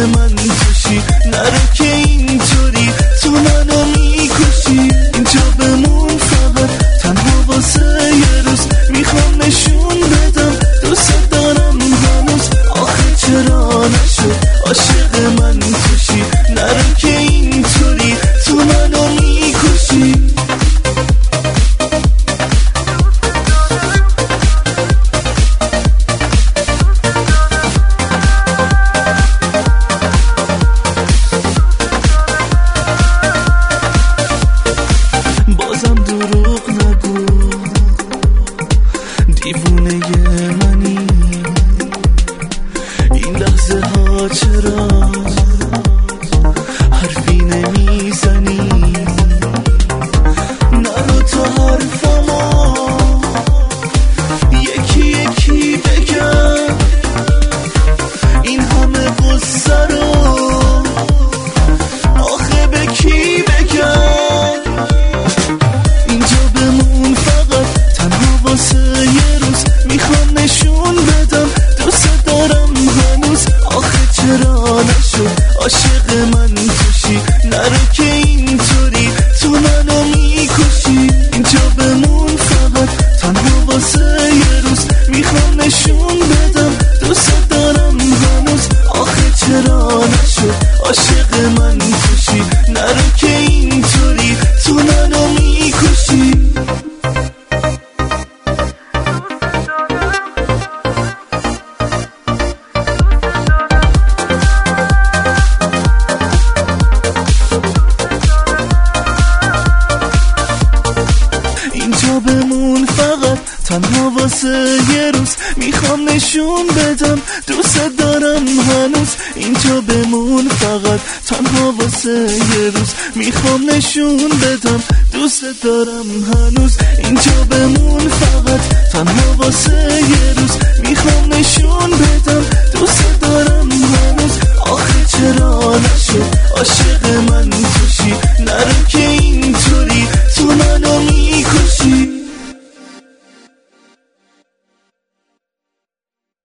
من توشی، نرو که اینطوری تو منو میکشی. اینجا بمون فقط تنها واسه یه روز، میخوام نشون بدم دوست دارم هنوز. آخه چرا نشد عاشق من توشی، نرو که اینطوری تو منو میکشی. بازم دروغ نگو، دیوونه منی. این لحظه ها چرا حرفی نمیزنی؟ نرو تو حرفما یکی یکی بگم، این همه قصه رو آخه به کی بگم؟ اینجا بمون فقط تنها واسه یه روز، میخوام نشون بدم دوست دارم هنوز. آخه چرا نشد عاشق من توشی، نرو که اینطوری تو منو میکشی. اینجا بمون فقط تنها واسه یه روز، میخوام نشون بدم دوست دارم هنوز. آخه چرا نشد عاشق من توشی، نرو که اینطوری تو منو میکشی. اینجا بمون فقط تنها واسه یه روز، میخوام نشون بدم دوست دارم هنوز. اینجا بمون فقط تنها واسه یه روز، میخوام نشون بدم دوست دارم هنوز. اینجا بمون فقط تنها واسه یه روز، میخوام نشون بدم